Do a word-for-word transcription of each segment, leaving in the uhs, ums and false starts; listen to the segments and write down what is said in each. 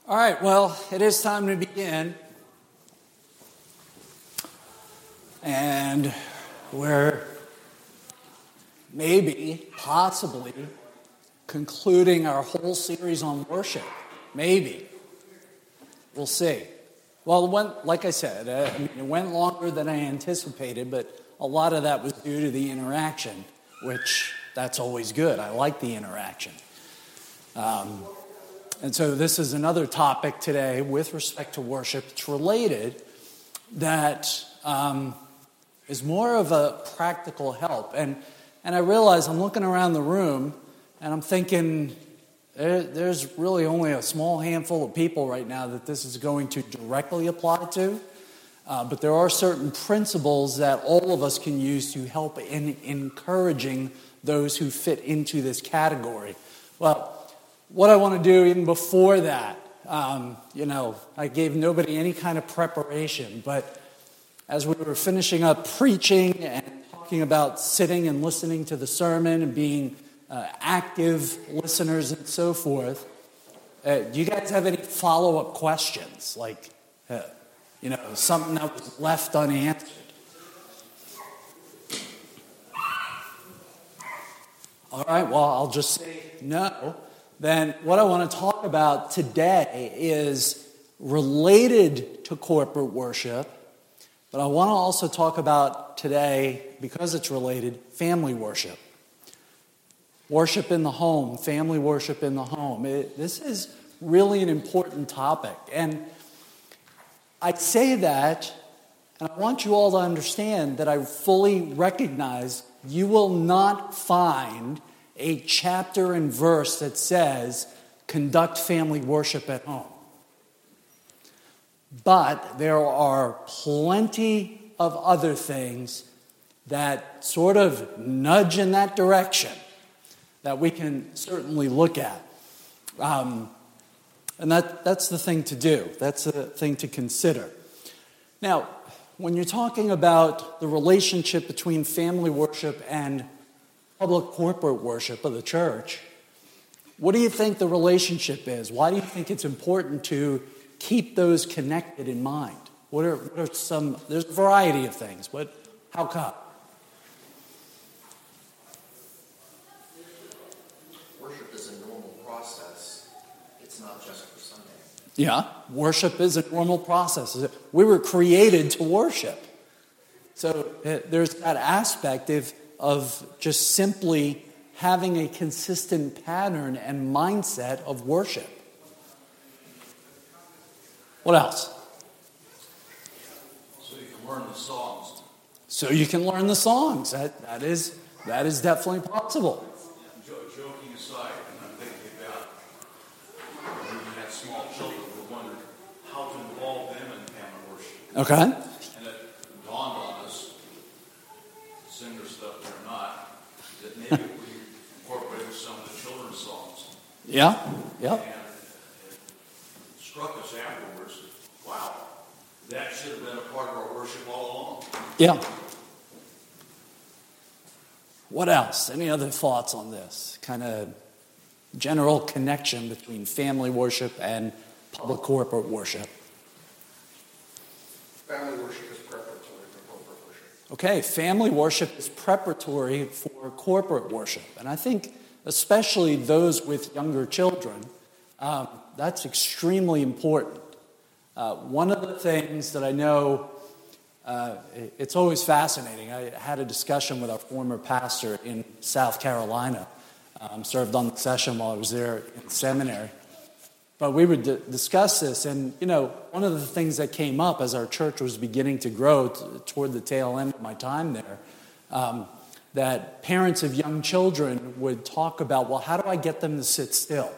All right, well, it is time to begin. And we're maybe, possibly, concluding our whole series on worship. Maybe. We'll see. Well, it went, like I said, uh, I mean, it went longer than I anticipated, but a lot of that was due to the interaction, which that's always good. I like the interaction. Um, and so this is another topic today with respect to worship. It's related that um, is more of a practical help. And and I realize I'm looking around the room and I'm thinking there, there's really only a small handful of people right now that this is going to directly apply to. Uh, but there are certain principles that all of us can use to help in encouraging those who fit into this category. Well, what I want to do even before that, um, you know, I gave nobody any kind of preparation, but as we were finishing up preaching and talking about sitting and listening to the sermon and being uh, active listeners and so forth, uh, do you guys have any follow-up questions? Like, uh, you know, something that was left unanswered? All right, well, I'll just say no. Then what I want to talk about today is related to corporate worship, but I want to also talk about today, because it's related, family worship. Worship in the home, family worship in the home. It, this is really an important topic. And I say that, and I want you all to understand that I fully recognize you will not find a chapter and verse that says, conduct family worship at home. But there are plenty of other things that sort of nudge in that direction that we can certainly look at. Um, and that, that's the thing to do. That's the thing to consider. Now, when you're talking about the relationship between family worship and public corporate worship of the church, what do you think the relationship is? Why do you think it's important to keep those connected in mind? What are, what are some, there's a variety of things, but how come? Worship is a normal process. It's not just for Sunday. Yeah, worship is a normal process. We were created to worship. So uh, there's that aspect of, of just simply having a consistent pattern and mindset of worship. What else? So you can learn the songs. So you can learn the songs. That that is that is definitely possible. Joking aside, and I'm thinking about when we had small children, we wondered how to involve them in family worship. Okay. And it dawned on us, singer stuff or not, that maybe we incorporated some of the children's songs. Yeah. Yeah. And it struck us afterwards, wow, that should have been a part of our worship all along. Yeah. What else? Any other thoughts on this? Kind of general connection between family worship and public corporate worship. Family worship is preparatory for corporate worship. Okay, family worship is preparatory for corporate worship. And I think especially those with younger children, um, that's extremely important. Uh, one of the things that I know, uh, it's always fascinating. I had a discussion with our former pastor in South Carolina. Um, served on the session while I was there in seminary. But we would d- discuss this, and, you know, one of the things that came up as our church was beginning to grow t- toward the tail end of my time there, um, that parents of young children would talk about, well, how do I get them to sit still?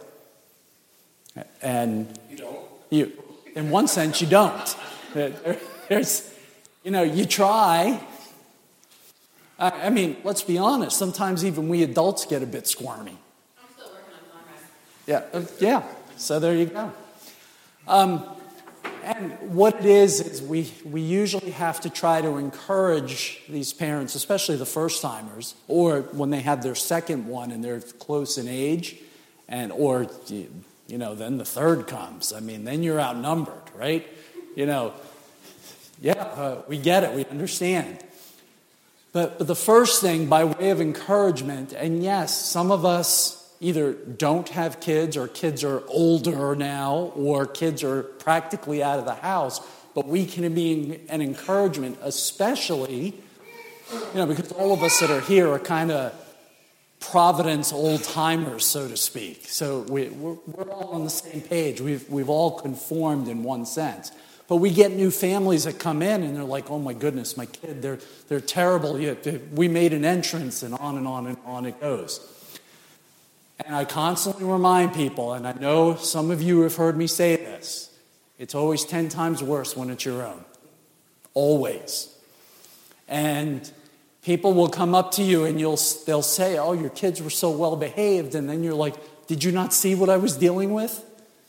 And You don't? you, in one sense, you don't. There, there's, you know, you try. I, I mean, let's be honest. Sometimes even we adults get a bit squirmy. I'm still working on progress. Yeah, uh, yeah. So there you go. Um, and what it is is we we usually have to try to encourage these parents, especially the first timers, or when they have their second one and they're close in age, and or you you know, then the third comes. I mean, then you're outnumbered, right? You know, yeah, uh, we get it. We understand. But, but the first thing, by way of encouragement, and yes, some of us either don't have kids, or kids are older now, or kids are practically out of the house, but we can be an encouragement, especially, you know, because all of us that are here are kind of Providence old-timers, so to speak. So we, we're, we're all on the same page. We've, we've all conformed in one sense. But we get new families that come in and they're like, oh my goodness, my kid, they're, they're terrible. We made an entrance, and on and on and on it goes. And I constantly remind people, and I know some of you have heard me say this, it's always ten times worse when it's your own. Always. And people will come up to you and you'll they'll say, oh, your kids were so well behaved. And then you're like, did you not see what I was dealing with?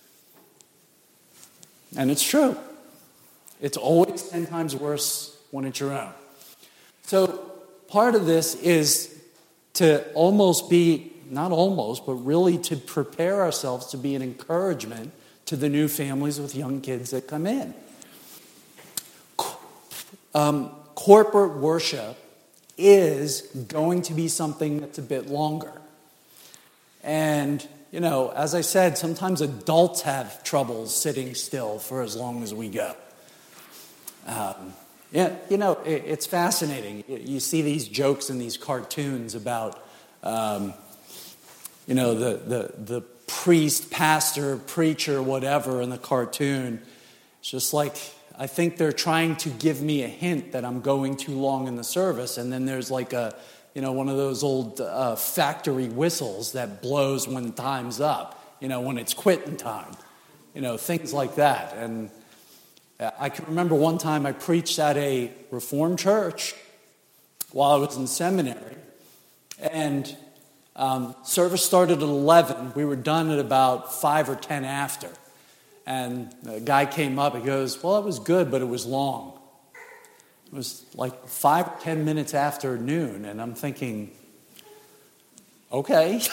And it's true. It's always ten times worse when it's your own. So part of this is to almost be, not almost, but really to prepare ourselves to be an encouragement to the new families with young kids that come in. Um, corporate worship is going to be something that's a bit longer. And, you know, as I said, sometimes adults have trouble sitting still for as long as we go. Um, yeah, you know, it, it's fascinating. You, you see these jokes in these cartoons about, um, you know, the, the, the priest, pastor, preacher, whatever in the cartoon. It's just like, I think they're trying to give me a hint that I'm going too long in the service. And then there's like a, you know, one of those old uh, factory whistles that blows when time's up, you know, when it's quitting time, you know, things like that. And I can remember one time I preached at a Reformed church while I was in seminary. And um, service started at eleven. We were done at about five or ten after. And a guy came up, he goes, well, it was good, but it was long. It was like five or ten minutes after noon, and I'm thinking, okay.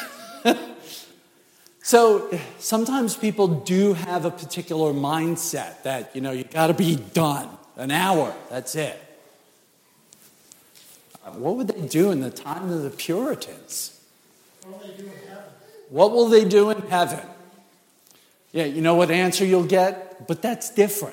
So sometimes people do have a particular mindset that, you know, you got to be done. An hour, that's it. Uh, what would they do in the time of the Puritans? What will they do in heaven? What will they do in heaven? Yeah, you know what answer you'll get? But that's different.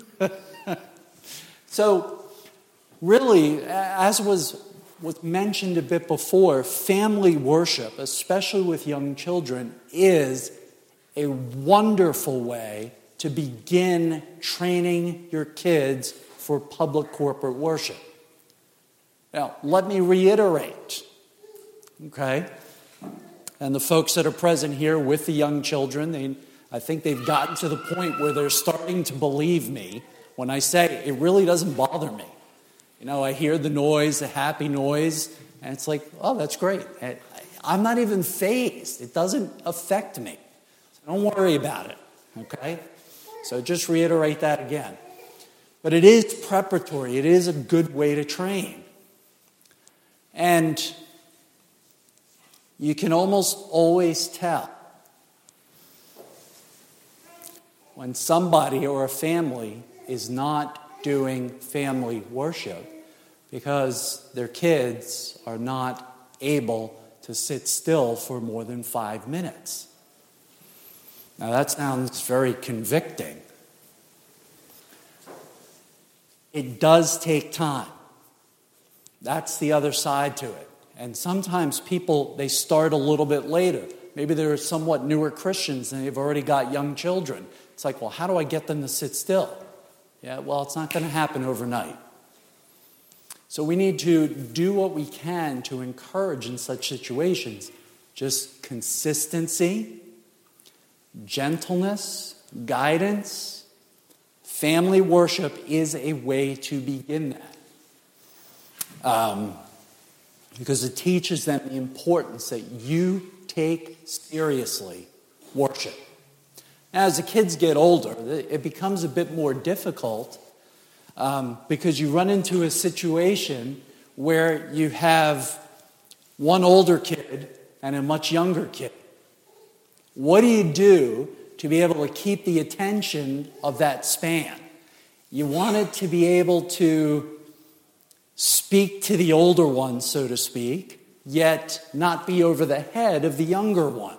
So, really, as was, was mentioned a bit before, family worship, especially with young children, is a wonderful way to begin training your kids for public corporate worship. Now, let me reiterate, okay? And the folks that are present here with the young children, they I think they've gotten to the point where they're starting to believe me when I say it really doesn't bother me. You know, I hear the noise, the happy noise, and it's like, oh, that's great. I'm not even fazed. It doesn't affect me. So don't worry about it, okay? So just reiterate that again. But it is preparatory. It is a good way to train. And you can almost always tell when somebody or a family is not doing family worship because their kids are not able to sit still for more than five minutes. Now that sounds very convicting. It does take time. That's the other side to it. And sometimes people, they start a little bit later. Maybe they're somewhat newer Christians and they've already got young children. It's like, well, how do I get them to sit still? Yeah, well, it's not going to happen overnight. So we need to do what we can to encourage in such situations. Just consistency, gentleness, guidance. Family worship is a way to begin that. Um, because it teaches them the importance that you take seriously worship. Now, as the kids get older, it becomes a bit more difficult um, because you run into a situation where you have one older kid and a much younger kid. What do you do to be able to keep the attention of that span. You wanted to be able to speak to the older one, so to speak, yet not be over the head of the younger one.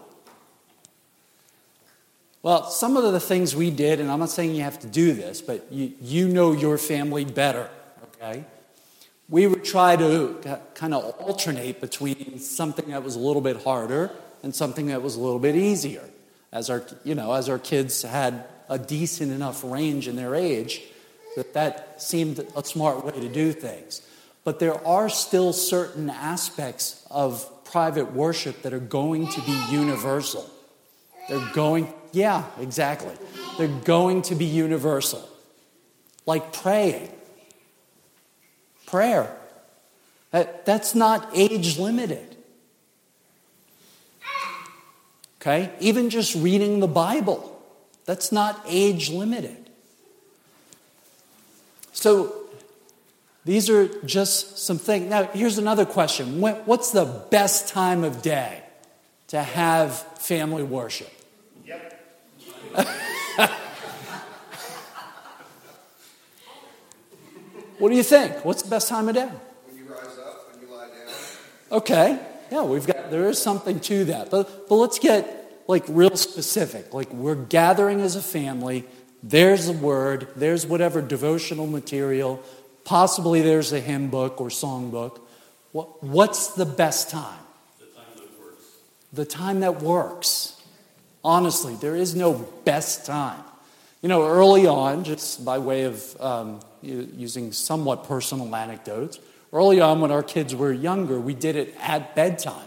Well, some of the things we did, and I'm not saying you have to do this, but you, you know your family better, okay? We would try to kind of alternate between something that was a little bit harder and something that was a little bit easier. As our, you know, as our kids had a decent enough range in their age, that that seemed a smart way to do things. But there are still certain aspects of private worship that are going to be universal. They're going, yeah, exactly. They're going to be universal. Like praying. Prayer. That, that's not age limited. Okay? Even just reading the Bible. That's not age limited. So, these are just some things. Now, here's another question. What's the best time of day to have family worship? What do you think? What's the best time of day? When you rise up, when you lie down. Okay. Yeah, we've got, there is something to that. But, but let's get like real specific. Like we're gathering as a family. There's a word. There's whatever devotional material. Possibly there's a hymn book or song book. What, what's the best time? The time that works. The time that works. Honestly, there is no best time. You know, early on, just by way of um, using somewhat personal anecdotes, early on when our kids were younger, we did it at bedtime.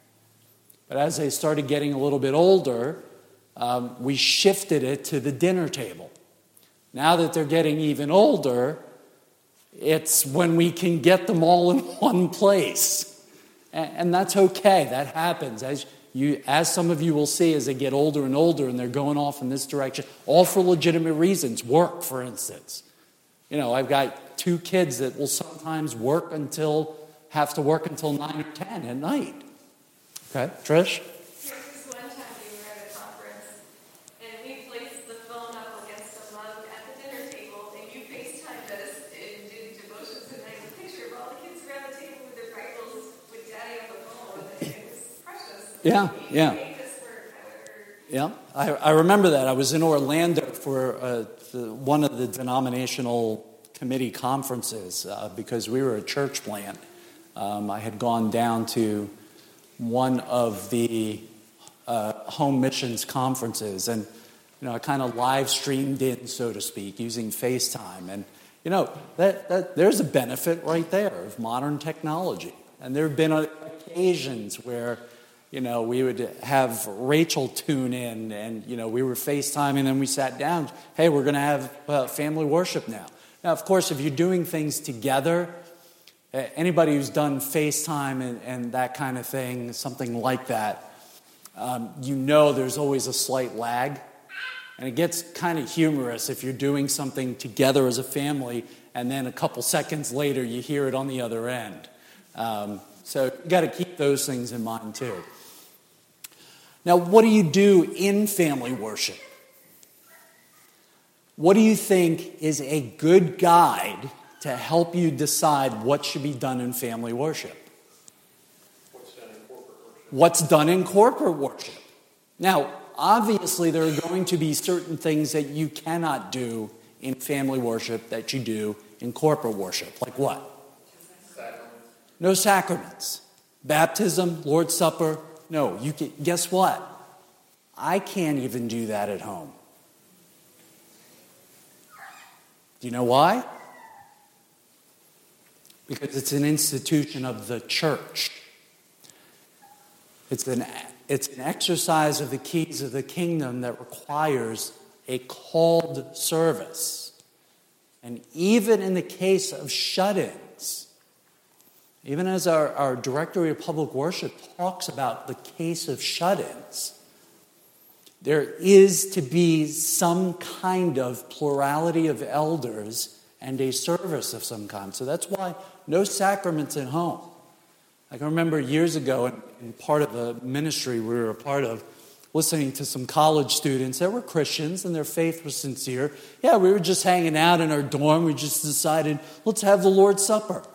But as they started getting a little bit older, um, we shifted it to the dinner table. Now that they're getting even older, it's when we can get them all in one place. And, and that's okay. That happens. As you, as some of you will see as they get older and older and they're going off in this direction, all for legitimate reasons. Work, for instance. You know, I've got two kids that will sometimes work until, have to work until nine or ten at night. Okay, Trish? There was one time we were at a conference, and we placed the phone up against a mug at the dinner table, and you FaceTimed us and did devotions, and I have a picture of all the kids around the table with their Bibles with Daddy on the phone, and it was precious. Yeah, You yeah. made this work, however. Yeah, I, I remember that. I was in Orlando for uh, the, one of the denominational committee conferences uh, because we were a church plant. Um, I had gone down to one of the uh, home missions conferences, and you know, I kind of live streamed in, so to speak, using FaceTime. And you know, that, that there's a benefit right there of modern technology. And there have been occasions where you know, we would have Rachel tune in, and you know, we were FaceTiming, and then we sat down. Hey, we're going to have uh, family worship now. Now, of course, if you're doing things together, uh, anybody who's done FaceTime and, and that kind of thing, something like that, um, you know, there's always a slight lag, and it gets kind of humorous if you're doing something together as a family, and then a couple seconds later, you hear it on the other end. Um, so you got to keep those things in mind too. Now, what do you do in family worship? What do you think is a good guide to help you decide what should be done in family worship? What's done in corporate worship? What's done in corporate worship? Now, obviously, there are going to be certain things that you cannot do in family worship that you do in corporate worship. Like what? Sacraments. No sacraments. Baptism, Lord's Supper. No, you can, guess what? I can't even do that at home. Do you know why? Because it's an institution of the church. It's an, it's an exercise of the keys of the kingdom that requires a called service. And even in the case of shut-ins, even as our, our Directory of Public Worship talks about the case of shut-ins, there is to be some kind of plurality of elders and a service of some kind. So that's why no sacraments at home. I can remember years ago, in, in part of the ministry we were a part of, listening to some college students that were Christians and their faith was sincere. Yeah, we were just hanging out in our dorm. We just decided, let's have the Lord's Supper.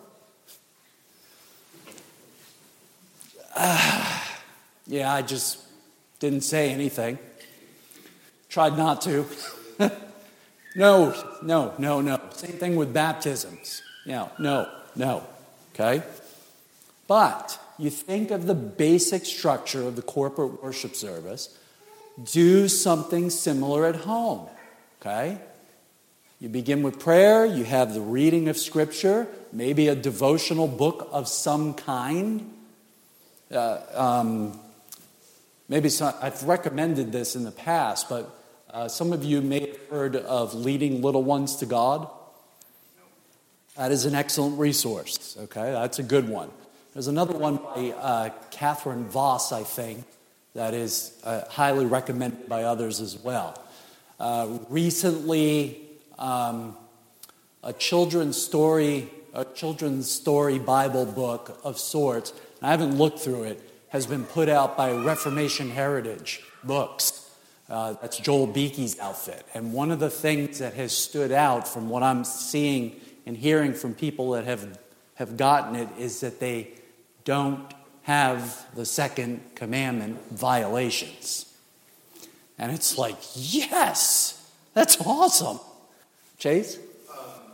Uh, yeah, I just didn't say anything. Tried not to. no, no, no, no. Same thing with baptisms. Yeah, no, no. Okay? But you think of the basic structure of the corporate worship service, do something similar at home, okay? You begin with prayer, you have the reading of Scripture, maybe a devotional book of some kind. Uh, um, maybe some, I've recommended this in the past, but uh, some of you may have heard of Leading Little Ones to God. That is an excellent resource, okay? That's a good one. There's another one by uh, Catherine Voss, I think, that is uh, highly recommended by others as well. Uh, recently, um, a children's story, a children's story Bible book of sorts, and I haven't looked through it, has been put out by Reformation Heritage Books. Uh, that's Joel Beakey's outfit. And one of the things that has stood out from what I'm seeing and hearing from people that have, have gotten it is that they don't have the second commandment violations. And it's like, yes, that's awesome. Chase? Um,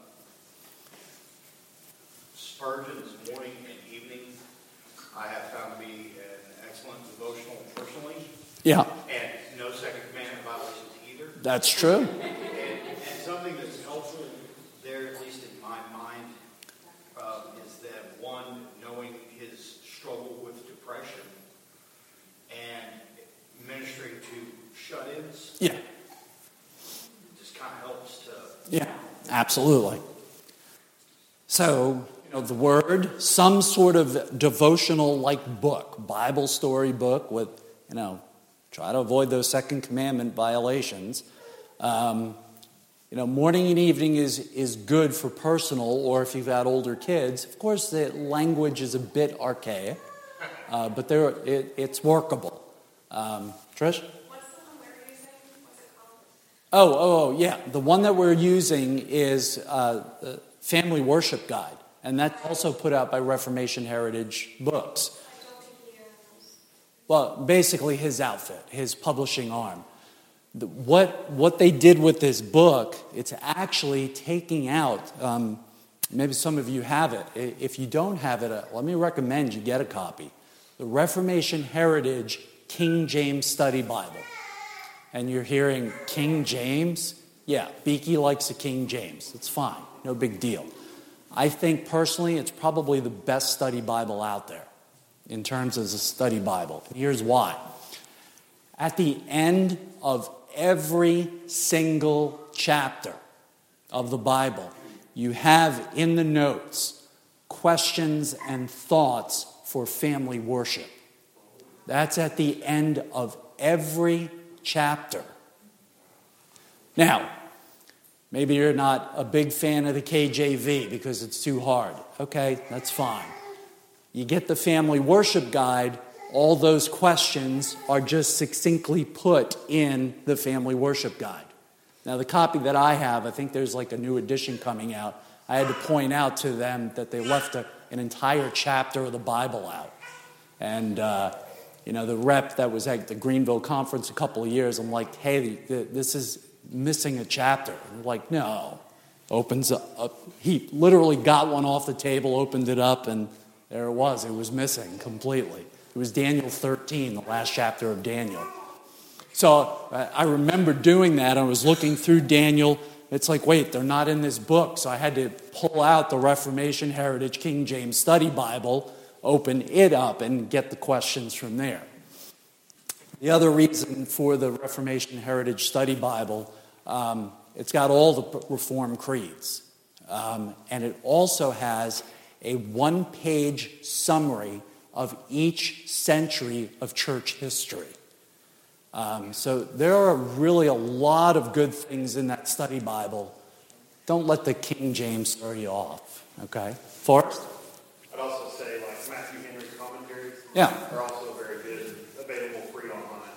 Spurgeon's morning and evening, I have found to be an excellent devotional personally. Yeah. And no second commandment violations either. That's true. And, and something that's helpful there, at least in my mind, uh, is that one, knowing his struggle with depression and ministering to shut-ins. Yeah. Just kind of helps to... Yeah, absolutely. So, you know, the Word, some sort of devotional-like book, Bible story book with, you know, try to avoid those second commandment violations. Um, you know, morning and evening is, is good for personal, or if you've got older kids. Of course, the language is a bit archaic, uh, but there it, it's workable. Um, Trish? What's the one we're using? What's it called? Oh, oh, oh, yeah. The one that we're using is uh, the Family Worship Guide, and that's also put out by Reformation Heritage Books. I don't think he knows. Well, basically his outfit, his publishing arm. The, what what they did with this book, it's actually taking out, um, maybe some of you have it. If you don't have it, uh, let me recommend you get a copy. The Reformation Heritage King James Study Bible. And you're hearing King James? Yeah, Beakey likes a King James. It's fine. No big deal. I think personally it's probably the best study Bible out there in terms of a study Bible. Here's why. At the end of every single chapter of the Bible, you have in the notes questions and thoughts for family worship. That's at the end of every chapter. Now, maybe you're not a big fan of the K J V because it's too hard. Okay, that's fine. You get the Family Worship Guide, all those questions are just succinctly put in the Family Worship Guide. Now, the copy that I have, I think there's like a new edition coming out. I had to point out to them that they left a, an entire chapter of the Bible out. And, uh, you know, the rep that was at the Greenville conference a couple of years, I'm like, hey, this is missing a chapter. And they're like, no. Opens up. He literally got one off the table, opened it up, and there it was. It was missing completely. It was Daniel thirteen, the last chapter of Daniel. So I remember doing that. I was looking through Daniel. It's like, wait, they're not in this book. So I had to pull out the Reformation Heritage King James Study Bible, open it up, and get the questions from there. The other reason for the Reformation Heritage Study Bible, um, it's got all the Reformed creeds. Um, and it also has a one-page summary of each century of church history. Um, so there are really a lot of good things in that study Bible. Don't let the King James throw you off, okay? Forrest? I'd also say, like, Matthew Henry commentaries Yeah. are also very good, available free online.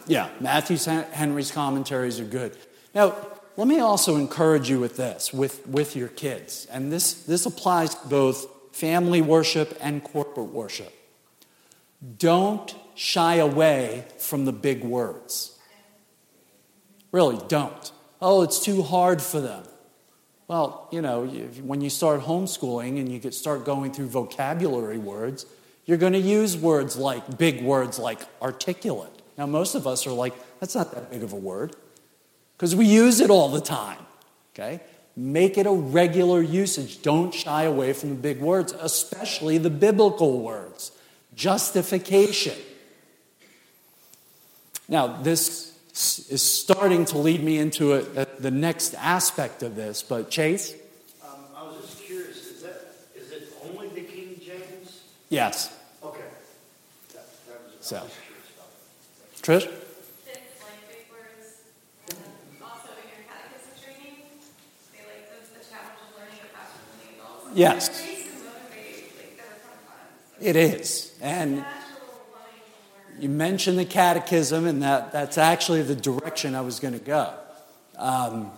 Yeah, Matthew Henry's commentaries are good. Now, let me also encourage you with this, with, with your kids. And this, this applies to both family worship and corporate worship. Don't shy away from the big words. Really, don't. Oh, it's too hard for them. Well, you know, when you start homeschooling and you get start going through vocabulary words, you're going to use words like, big words like articulate. Now, most of us are like, that's not that big of a word, because we use it all the time, okay? Make it a regular usage. Don't shy away from the big words, especially the biblical words. Justification. Now, this is starting to lead me into a, a, the next aspect of this, but Chase? Um, I was just curious, is that is it only the King James? Yes. Okay. That, that was, So. I was curious about Trish? It's like big words. And also in your catechism training, they like the, the challenge of learning the pastor learning adults. Yes. It makes you motivate, like there are fun times. It is. And you mentioned the catechism, and that, that's actually the direction I was going to go. Um,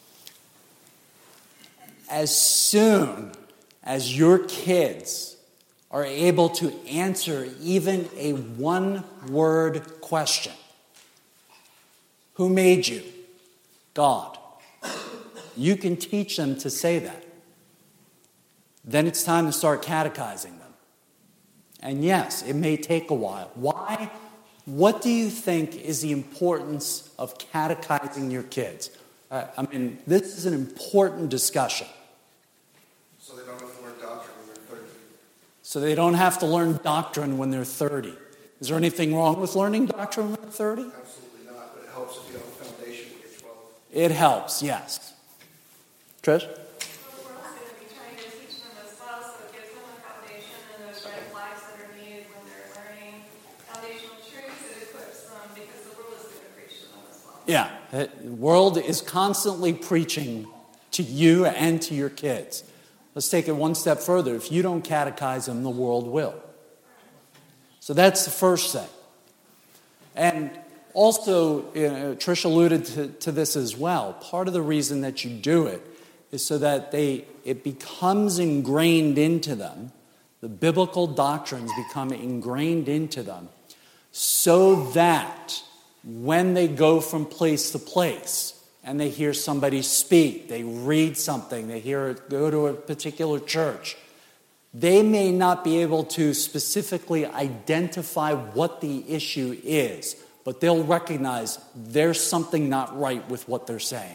as soon as your kids are able to answer even a one-word question, who made you? God. You can teach them to say that. Then it's time to start catechizing them. And yes, it may take a while. Why? What do you think is the importance of catechizing your kids? Uh, I mean, this is an important discussion. So they don't have to learn doctrine when they're thirty. So they don't have to learn doctrine when they're thirty. Is there anything wrong with learning doctrine when they're thirty? Absolutely not, but it helps if you have a foundation when you're twelve. It helps, yes. Trish? Well, we're also going to be trying to teach them as well, so it gives them a foundation and those red flags that are needed when they're learning foundational truths. It equips them because the world is going to preach to them as well. Yeah, the world is constantly preaching to you and to your kids. Let's take it one step further. If you don't catechize them, the world will. So that's the first thing. And also, you know, Trish alluded to, to this as well. Part of the reason that you do it is so that they it becomes ingrained into them. The biblical doctrines become ingrained into them so that when they go from place to place and they hear somebody speak, they read something, they hear it, go to a particular church, they may not be able to specifically identify what the issue is, but they'll recognize there's something not right with what they're saying.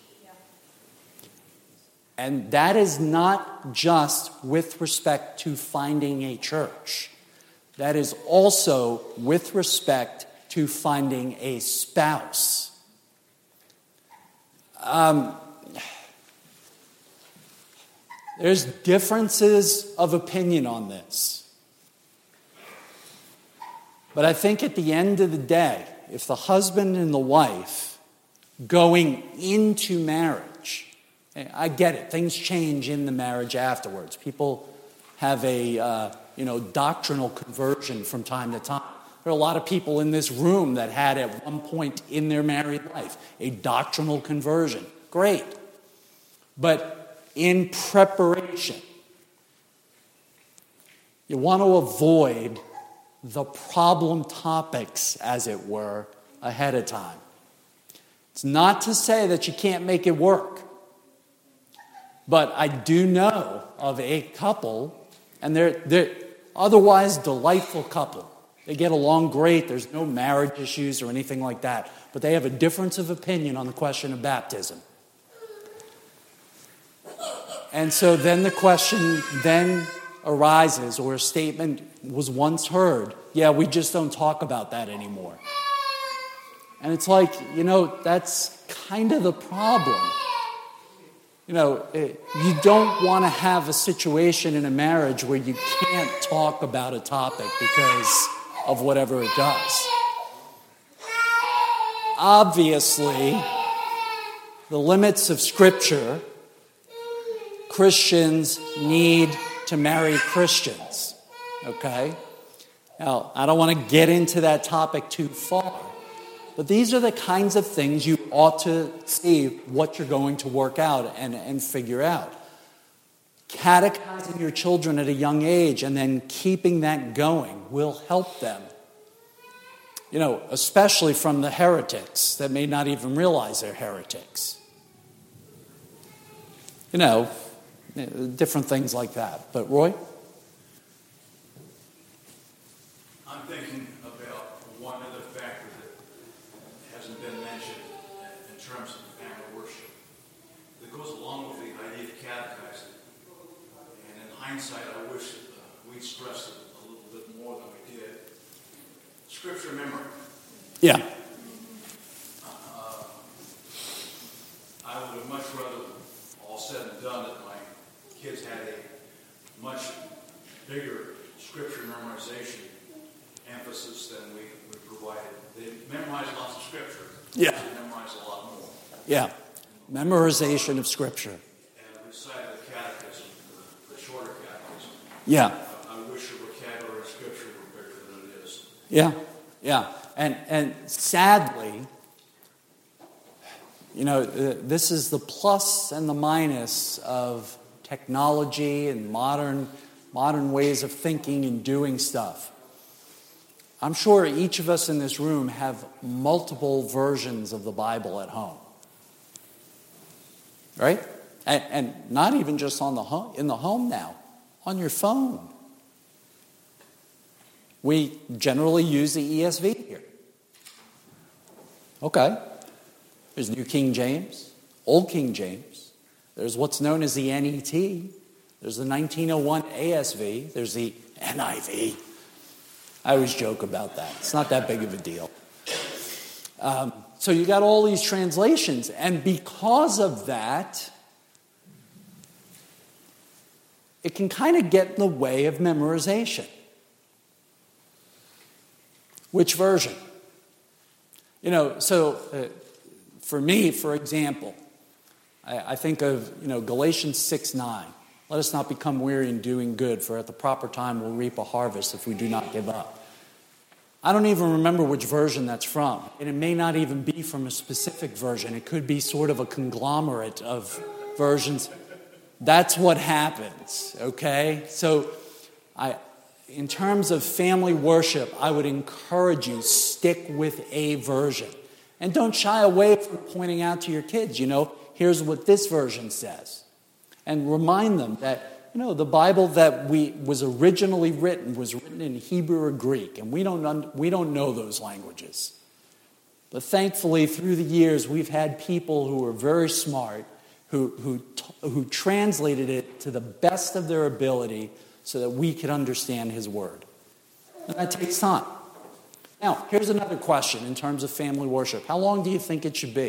And that is not just with respect to finding a church. That is also with respect to finding a spouse. Um, there's differences of opinion on this. But I think at the end of the day, if the husband and the wife going into marriage, I get it, things change in the marriage afterwards. People have a uh, you know doctrinal conversion from time to time. There are a lot of people in this room that had at one point in their married life a doctrinal conversion. Great. But in preparation, you want to avoid the problem topics, as it were, ahead of time. It's not to say that you can't make it work. But I do know of a couple, and they're, they're otherwise delightful couple. They get along great. There's no marriage issues or anything like that. But they have a difference of opinion on the question of baptism. And so then the question then arises, or a statement was once heard, yeah, we just don't talk about that anymore. And it's like, you know, that's kind of the problem. You know, it, you don't want to have a situation in a marriage where you can't talk about a topic because of whatever it does. Obviously, the limits of Scripture, Christians need to marry Christians, okay? Now, I don't want to get into that topic too far, But these are the kinds of things you ought to see what you're going to work out and, and figure out. Catechizing your children at a young age and then keeping that going will help them. You know, especially from the heretics that may not even realize they're heretics. You know, different things like that. But Roy? I'm thinking about one other factor that hasn't been mentioned in terms of family worship that goes along with the idea of catechizing. And in hindsight, I wish that uh, we'd stressed it a little bit more than we did. Scripture memory. Yeah. Uh, I would have much rather, all said and done, that my kids had a much bigger scripture memorization emphasis than we, we provided. They memorized lots of scripture. Yeah. They memorized a lot more. Yeah. Memorization of scripture. And recited the catechism, the, the shorter catechism. Yeah. I, I wish the vocabulary of scripture were bigger than it is. Yeah. Yeah. And and sadly, you know, uh, this is the plus and the minus of technology and modern modern ways of thinking and doing stuff. I'm sure each of us in this room have multiple versions of the Bible at home. Right? And, and not even just on the home, in the home now, on your phone. We generally use the E S V here. Okay. There's New King James, Old King James. There's what's known as the N E T. There's the nineteen oh one A S V. There's the N I V. I always joke about that. It's not that big of a deal. Um, so you got all these translations. And because of that, it can kind of get in the way of memorization. Which version? You know, so uh, for me, for example, I, I think of, you know, Galatians six nine. Let us not become weary in doing good, for at the proper time we'll reap a harvest if we do not give up. I don't even remember which version that's from. And it may not even be from a specific version. It could be sort of a conglomerate of versions. That's what happens, okay? So I... in terms of family worship, I would encourage you, stick with a version. And don't shy away from pointing out to your kids, you know, here's what this version says. And remind them that, you know, the Bible that we was originally written was written in Hebrew or Greek, and we don't un, we don't know those languages. But thankfully, through the years, we've had people who are very smart, who who who translated it to the best of their ability, so that we can understand His Word. And that takes time. Now, here's another question in terms of family worship. How long do you think it should be?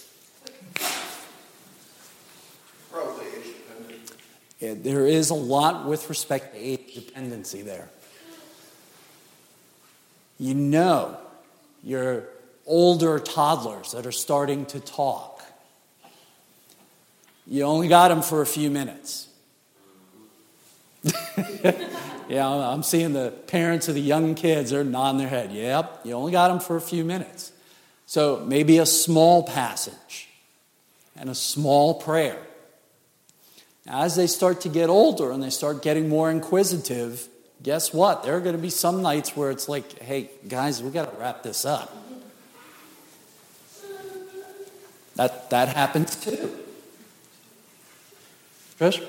Probably age dependent. Yeah, there is a lot with respect to age dependency there. You know your older toddlers that are starting to talk. You only got them for a few minutes. Yeah, I'm seeing the parents of the young kids, they're nodding their head. Yep, you only got them for a few minutes. So maybe a small passage and a small prayer. Now, as they start to get older and they start getting more inquisitive, guess what? There are going to be some nights where it's like, hey, guys, we got to wrap this up. That, that happens too. Trish?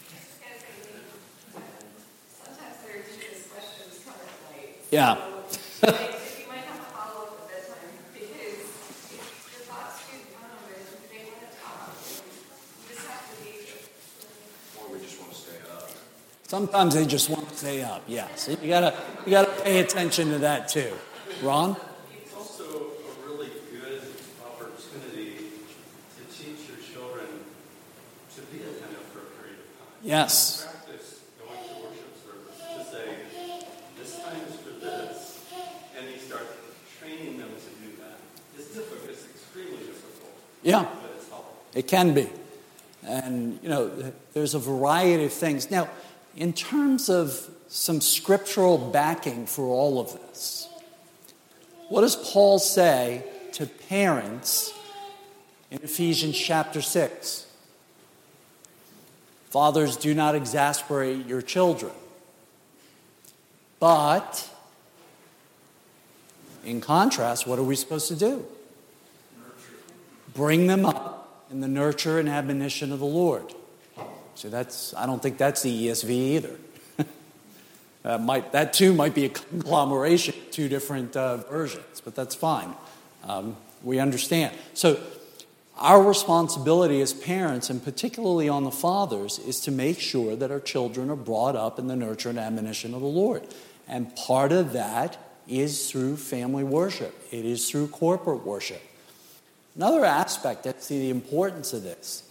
Yeah. So, like, you might have to follow up at bedtime because if your thoughts do come and they want to talk, you just have to be. Or we just want to stay up. Sometimes they just want to stay up. Yes, you gotta you gotta pay attention to that too. Ron? It's also a really good opportunity to teach your children to be attentive for a period of time. Yes. Practice going to worship service to say, this time is for this, and you start training them to do that. It's difficult. It's extremely difficult. Yeah. But it's helpful. It can be. And, you know, there's a variety of things. Now, in terms of some scriptural backing for all of this, what does Paul say to parents in Ephesians chapter six. Fathers, do not exasperate your children. But, in contrast, what are we supposed to do? Bring them up in the nurture and admonition of the Lord. So that's, I don't think that's the E S V either. that, might, that too might be a conglomeration of two different uh, versions, but that's fine. Um, we understand. So our responsibility as parents, and particularly on the fathers, is to make sure that our children are brought up in the nurture and admonition of the Lord. And part of that is through family worship. It is through corporate worship. Another aspect, that's the importance of this,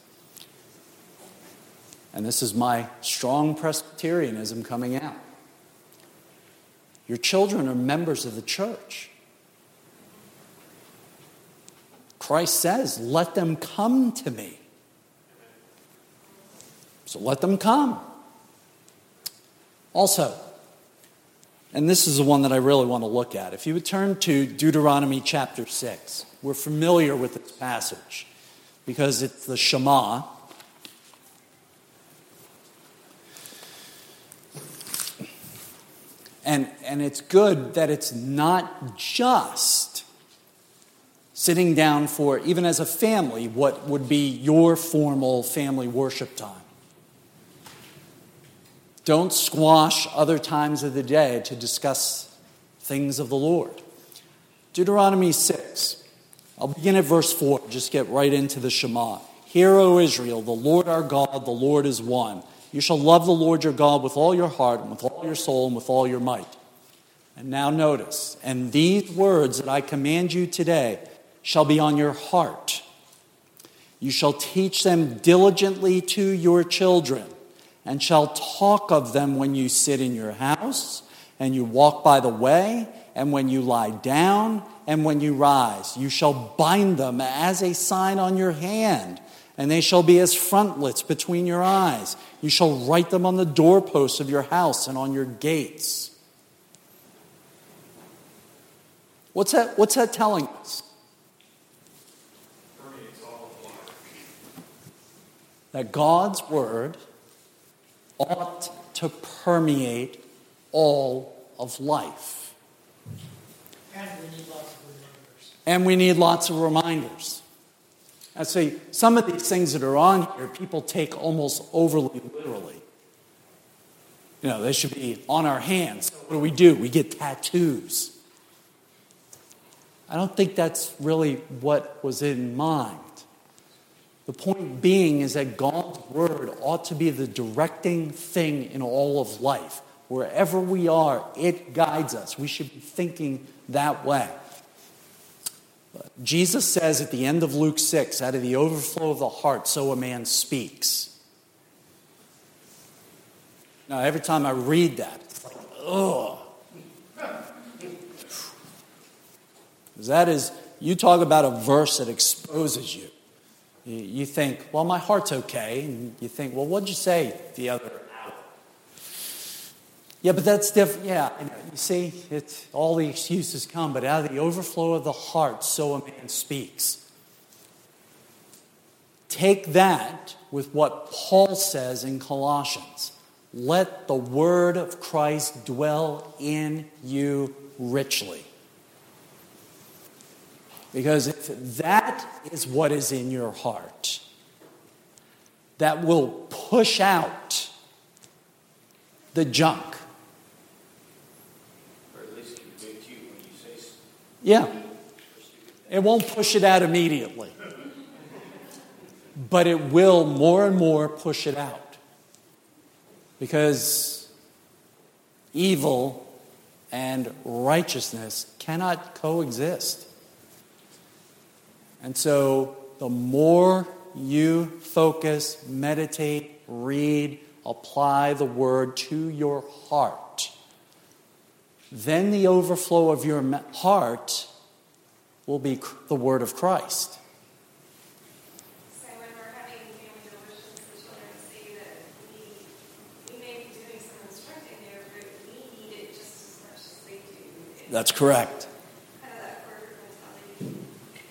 and this is my strong Presbyterianism coming out. Your children are members of the church. Christ says, let them come to me. So let them come. Also, and this is the one that I really want to look at. If you would turn to Deuteronomy chapter six. We're familiar with this passage because it's the Shema. And, and it's good that it's not just sitting down for, even as a family, what would be your formal family worship time. Don't squash other times of the day to discuss things of the Lord. Deuteronomy six. I'll begin at verse four. Just get right into the Shema. Hear, O Israel, the Lord our God, the Lord is one. You shall love the Lord your God with all your heart, and with all your soul, and with all your might. And now notice, and these words that I command you today shall be on your heart. You shall teach them diligently to your children, and shall talk of them when you sit in your house, and you walk by the way, and when you lie down, and when you rise. You shall bind them as a sign on your hand, and they shall be as frontlets between your eyes. You shall write them on the doorposts of your house and on your gates. What's that, what's that telling us? That God's word ought to permeate all of life. And we need lots of reminders. And we need lots of reminders. I see, some of these things that are on here, people take almost overly literally. You know, they should be on our hands. What do we do? We get tattoos. I don't think that's really what was in mind. The point being is that God's word ought to be the directing thing in all of life. Wherever we are, it guides us. We should be thinking that way. But Jesus says at the end of Luke six, out of the overflow of the heart, so a man speaks. Now, every time I read that, it's like, ugh. That is, you talk about a verse that exposes you. You think, well, my heart's okay. And you think, well, what'd you say the other hour? Yeah, but that's different. Yeah, I know. You see, it's, all the excuses come, but out of the overflow of the heart, so a man speaks. Take that with what Paul says in Colossians. Let the word of Christ dwell in you richly. Because if that is what is in your heart, that will push out the junk. Or at least convict you when you say something. Yeah. It won't push it out immediately. But it will more and more push it out. Because evil and righteousness cannot coexist. And so the more you focus, meditate, read, apply the word to your heart, then the overflow of your heart will be the word of Christ. So when we're having family devotions, the children say that we, we may be doing some instructing there, but we need it just as much as they do. That's correct. Kind of that corporate mentality.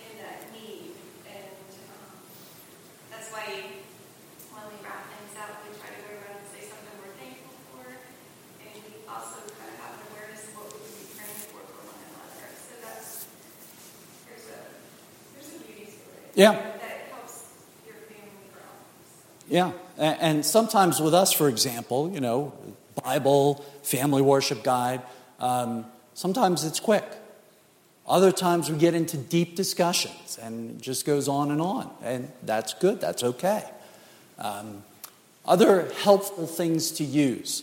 out, we try to go around and say something we're thankful for, and we also kind of have an awareness of what we would be praying for for one another. So that's, there's a, there's a beauty to it. Yeah. That helps your family grow. Yeah, a- and sometimes with us, for example, you know, Bible, family worship guide, um, sometimes it's quick. Other times we get into deep discussions and it just goes on and on. And that's good, that's okay. Um, other helpful things to use.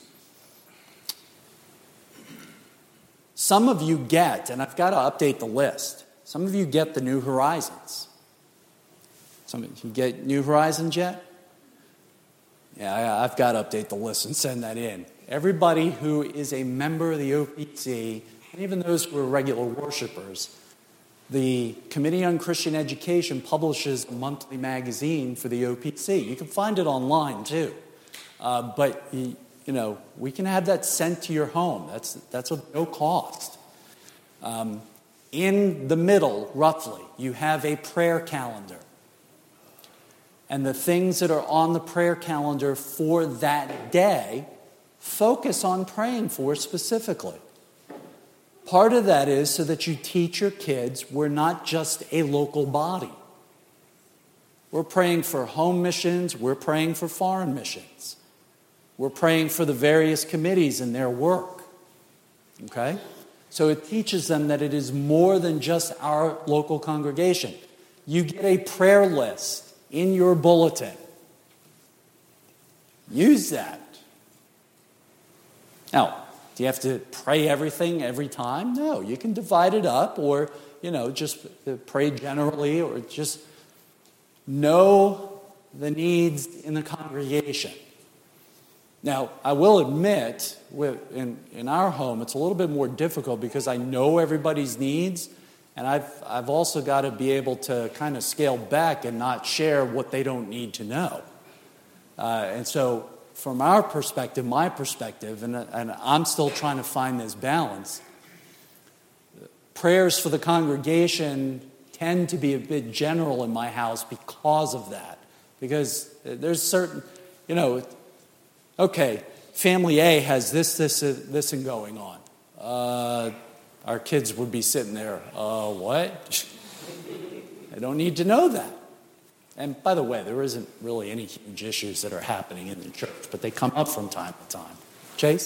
Some of you get, and I've got to update the list, some of you get the New Horizons. Some of you get New Horizons yet? Yeah, I- I've got to update the list and send that in. Everybody who is a member of the O P C, and even those who are regular worshipers, the Committee on Christian Education publishes a monthly magazine for the O P C. You can find it online too. Uh, but, you know, we can have that sent to your home. That's, that's of no cost. Um, in the middle, roughly, you have a prayer calendar. And the things that are on the prayer calendar for that day, focus on praying for specifically. Part of that is so that you teach your kids we're not just a local body. We're praying for home missions. We're praying for foreign missions. We're praying for the various committees and their work. Okay? So it teaches them that it is more than just our local congregation. You get a prayer list in your bulletin. Use that. Now, do you have to pray everything every time? No, you can divide it up or, you know, just pray generally or just know the needs in the congregation. Now, I will admit, in, in our home, it's a little bit more difficult because I know everybody's needs, and I've, I've also got to be able to kind of scale back and not share what they don't need to know. Uh, and so, from our perspective, my perspective, and, and I'm still trying to find this balance, prayers for the congregation tend to be a bit general in my house because of that. Because there's certain, you know, okay, family A has this, this, this, and going on. Uh, our kids would be sitting there, uh, what? I don't need to know that. And by the way, there isn't really any huge issues that are happening in the church, but they come up from time to time. Chase?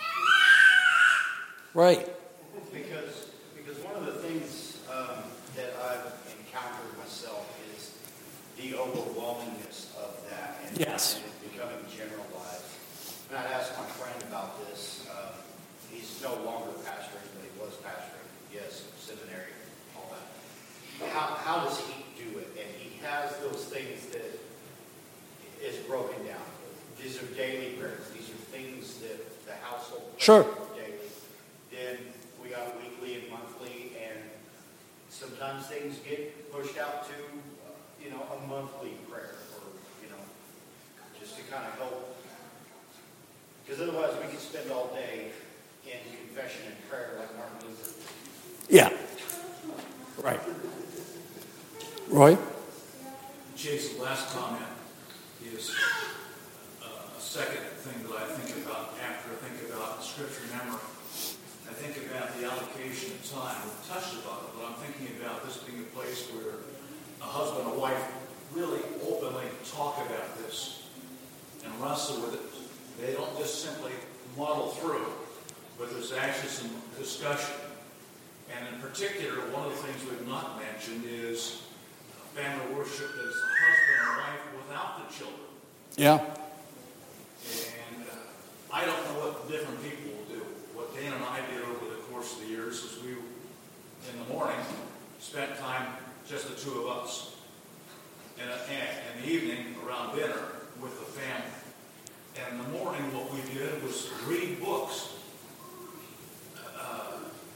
Right. Because, because one of the things um, that I've encountered myself is the overwhelmingness of that and, Yes. and it becoming generalized. And I'd asked my friend about this. Um, he's no longer pastoring, but he was pastoring. Yes, seminary, all that. How, how does he do it? And he has those things that is broken down. These are daily prayers. These are things that the household prays Sure. daily. Then we got weekly and monthly, and sometimes things get pushed out to, uh, you know, a monthly prayer, or you know, just to kind of help. Because otherwise, we could spend all day in confession and prayer like Martin Luther. Yeah. Right. Roy? Chase's last comment is uh, a second thing that I think about after I think about scripture memory. I think about the allocation of time. We've touched about it, but I'm thinking about this being a place where a husband and wife really openly talk about this and wrestle with it. They don't just simply muddle through, but there's actually some discussion. And in particular, one of the things we've not mentioned is family worship as a husband and wife without the children. Yeah. And uh, I don't know what different people will do. What Dan and I did over the course of the years is we, in the morning, spent time, just the two of us. And in the evening, around dinner, with the family. And in the morning, what we did was read books. Uh,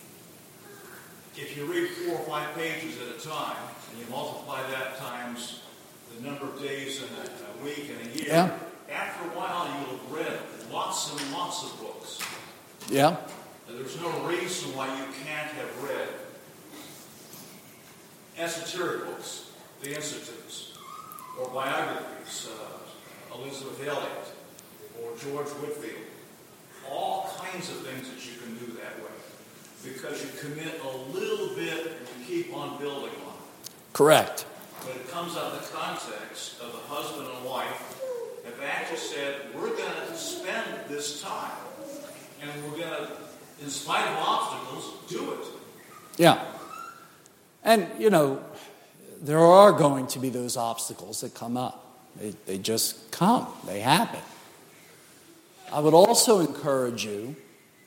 if you read four or five pages at a time, and you multiply that times the number of days in a, a week and a year, Yeah. after a while you'll have read lots and lots of books. Yeah. And there's no reason why you can't have read esoteric books, the Institutes, or biographies, uh, Elizabeth Elliot or George Whitfield. All kinds of things that you can do that way because you commit a little bit and you keep on building on it. Correct. But it comes out of the context of the husband and wife have actually said, we're going to spend this time and we're going to, in spite of obstacles, do it. Yeah. And, you know, there are going to be those obstacles that come up. They, they just come. They happen. I would also encourage you,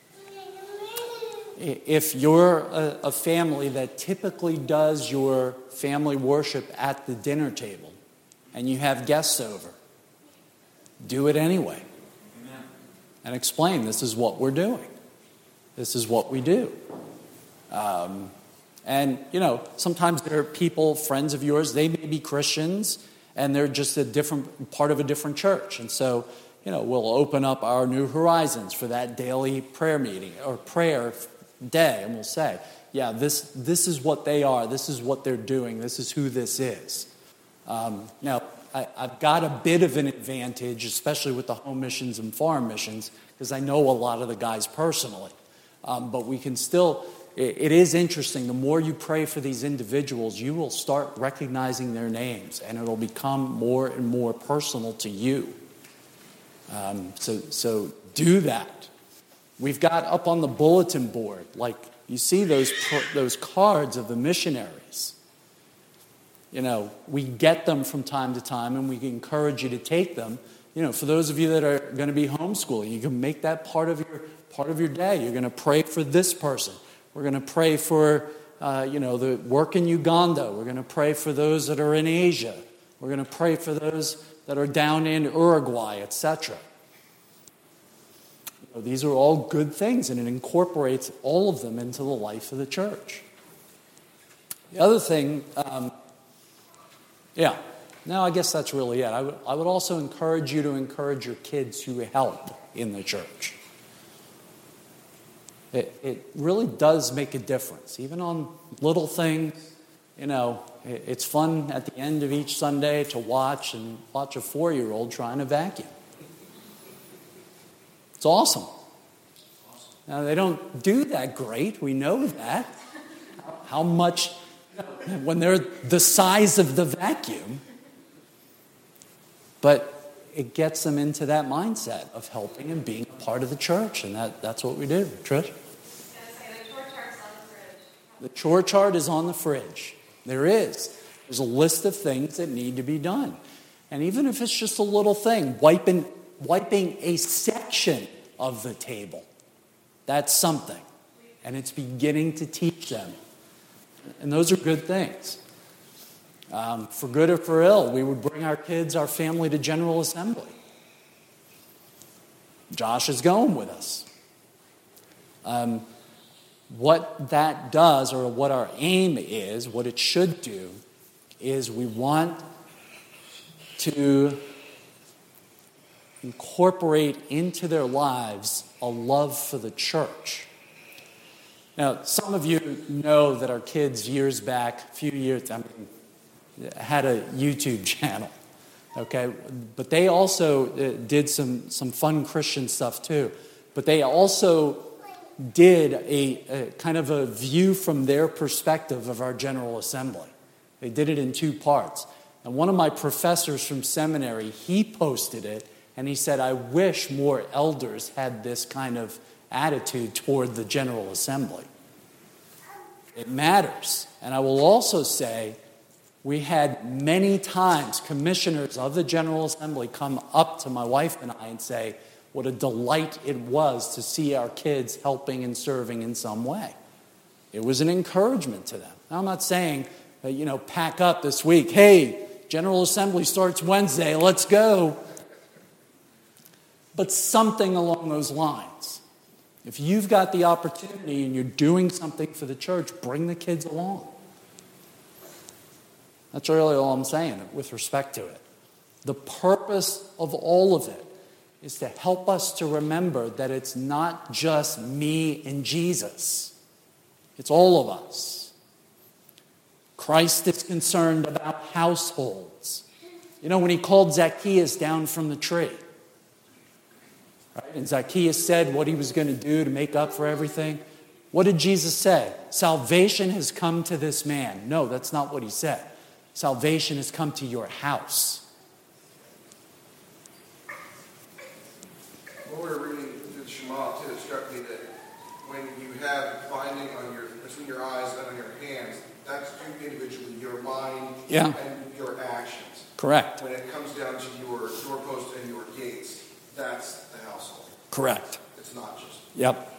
if you're a, a family that typically does your family worship at the dinner table and you have guests over, do it anyway. Amen. And explain, this is what we're doing. This is what we do. Um, and, you know, sometimes there are people, friends of yours, they may be Christians, and they're just a different part of a different church. And so, you know, we'll open up our New Horizons for that daily prayer meeting or prayer day, and we'll say, yeah, this this is what they are. This is what they're doing. This is who this is. Um, now, I, I've got a bit of an advantage, especially with the home missions and foreign missions, because I know a lot of the guys personally. Um, but we can still, it, it is interesting. The more you pray for these individuals, you will start recognizing their names, and it'll become more and more personal to you. Um, so, so do that. We've got up on the bulletin board, like you see those those cards of the missionaries. You know, we get them from time to time, and we encourage you to take them. You know, for those of you that are going to be homeschooling, you can make that part of your part of your day. You're going to pray for this person. We're going to pray for, uh, you know, the work in Uganda. We're going to pray for those that are in Asia. We're going to pray for those that are down in Uruguay, et cetera. You know, these are all good things, and it incorporates all of them into the life of the church. The other thing, um, yeah, no, I guess that's really it. I would, I would also encourage you to encourage your kids to help in the church. It, it really does make a difference, even on little things. You know, it, it's fun at the end of each Sunday to watch and watch a four-year-old trying to vacuum. It's awesome. Now, they don't do that great. We know that. How much, when they're the size of the vacuum. But it gets them into that mindset of helping and being a part of the church. And that, that's what we do. Trish? The chore chart is on the fridge. There is. There's a list of things that need to be done. And even if it's just a little thing, wiping, wiping a section of the table, that's something. And it's beginning to teach them. And those are good things. Um, for good or for ill, we would bring our kids, our family to General Assembly. Josh is going with us. Um, what that does, or what our aim is, what it should do, is we want to incorporate into their lives a love for the church. Now, some of you know that our kids years back, a few years, I mean, had a YouTube channel, okay? But they also did some, some fun Christian stuff too. But they also did a, a kind of a view from their perspective of our General Assembly. They did it in two parts. And one of my professors from seminary, he posted it, and he said, I wish more elders had this kind of attitude toward the General Assembly. It matters. And I will also say, we had many times commissioners of the General Assembly come up to my wife and I and say, what a delight it was to see our kids helping and serving in some way. It was an encouragement to them. Now, I'm not saying, uh, you know, pack up this week. Hey, General Assembly starts Wednesday, let's go. But something along those lines. If you've got the opportunity and you're doing something for the church, bring the kids along. That's really all I'm saying with respect to it. The purpose of all of it is to help us to remember that it's not just me and Jesus. It's all of us. Christ is concerned about households. You know, when he called Zacchaeus down from the tree, right? And Zacchaeus said what he was going to do to make up for everything. What did Jesus say? Salvation has come to this man. No, that's not what he said. Salvation has come to your house. When we were reading through the Shema, too, it struck me that when you have binding on your between your eyes and on your hands, that's you individually, your mind Yeah. and your actions. Correct. When it comes down to your doorpost and your gates, that's the household. Correct. It's not just. Yep.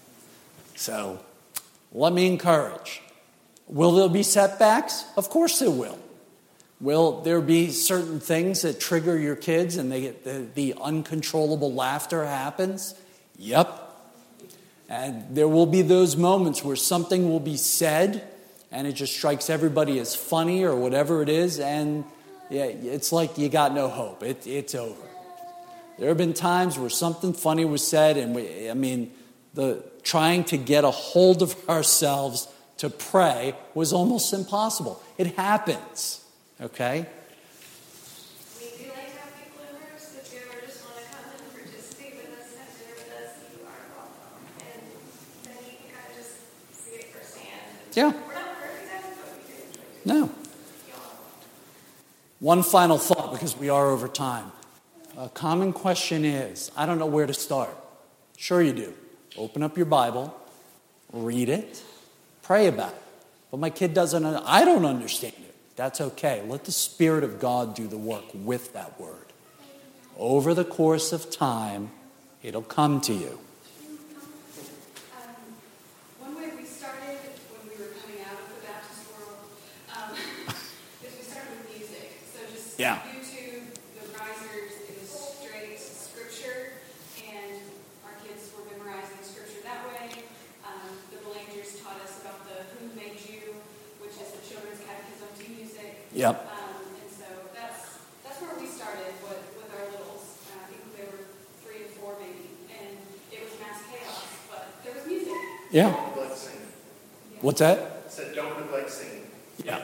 So, let me encourage. Will there be setbacks? Of course there will. Will there be certain things that trigger your kids and they get the, the uncontrollable laughter happens? Yep. And there will be those moments where something will be said and it just strikes everybody as funny or whatever it is, and yeah, it's like you got no hope. It, it's over. There have been times where something funny was said, and we, I mean, the trying to get a hold of ourselves to pray was almost impossible. It happens, okay? We do like to have people in groups. If you ever just want to come and participate with us, have dinner with us, you are welcome. And then you can kind of just see it firsthand. Yeah. We're not perfect at it, but we do enjoy it. No. Y'all are welcome. One final thought, because we are over time. A common question is, I don't know where to start. Sure you do. Open up your Bible, read it, pray about it. But my kid doesn't, I don't understand it. That's okay. Let the Spirit of God do the work with that word. Over the course of time, it'll come to you. Um, one way we started when we were coming out of the Baptist world um, is we started with music. So just Yeah. YouTube, the risers, it was straight scripture, and our kids were memorizing scripture that way. Um, the Belangers taught us about the Who Made You, which is the children's catechism to music. Yep. Um, and so that's that's where we started with, with our littles. Uh, I think they were three and four maybe, and it was mass chaos, but there was music. Yeah. Don't neglect singing. What's that? I said, don't neglect singing. Yeah.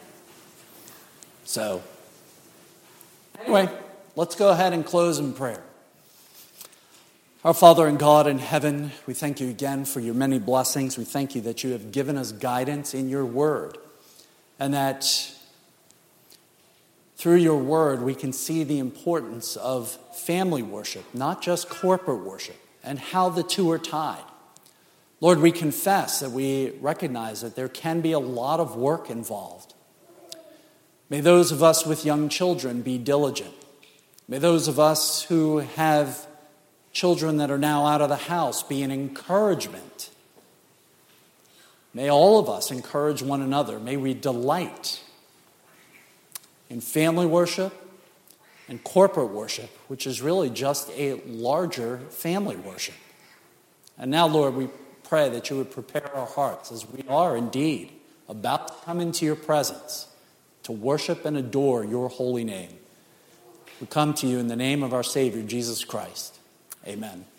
So, anyway, let's go ahead and close in prayer. Our Father and God in heaven, we thank you again for your many blessings. We thank you that you have given us guidance in your word, and that through your word we can see the importance of family worship, not just corporate worship, and how the two are tied. Lord, we confess that we recognize that there can be a lot of work involved. May those of us with young children be diligent. May those of us who have children that are now out of the house be an encouragement. May all of us encourage one another. May we delight in family worship and corporate worship, which is really just a larger family worship. And now, Lord, we pray that you would prepare our hearts as we are indeed about to come into your presence to worship and adore your holy name. We come to you in the name of our Savior, Jesus Christ. Amen.